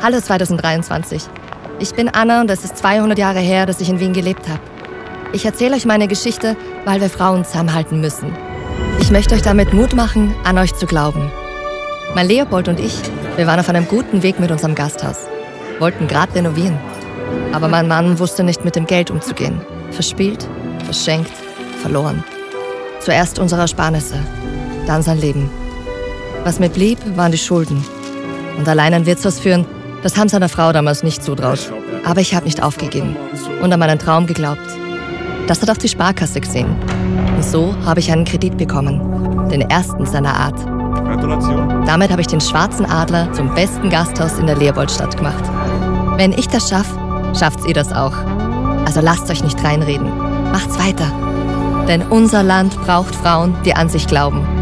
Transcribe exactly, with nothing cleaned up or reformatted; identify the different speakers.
Speaker 1: Hallo zweitausenddreiundzwanzig. Ich bin Anna und es ist zweihundert Jahre her, dass ich in Wien gelebt habe. Ich erzähle euch meine Geschichte, weil wir Frauen zusammenhalten müssen. Ich möchte euch damit Mut machen, an euch zu glauben. Mein Leopold und ich, wir waren auf einem guten Weg mit unserem Gasthaus. Wollten gerade renovieren. Aber mein Mann wusste nicht, mit dem Geld umzugehen. Verspielt, verschenkt, verloren. Zuerst unsere Ersparnisse, dann sein Leben. Was mir blieb, waren die Schulden. Und allein ein Wirtshaus führen, das haben seiner Frau damals nicht zutraut. Aber ich habe nicht aufgegeben und an meinen Traum geglaubt. Das hat auch die Sparkasse gesehen. Und so habe ich einen Kredit bekommen, den ersten seiner Art.
Speaker 2: Gratulation.
Speaker 1: Damit habe ich den Schwarzen Adler zum besten Gasthaus in der Leopoldstadt gemacht. Wenn ich das schaffe, schafft ihr das auch. Also lasst euch nicht reinreden. Macht's weiter. Denn unser Land braucht Frauen, die an sich glauben.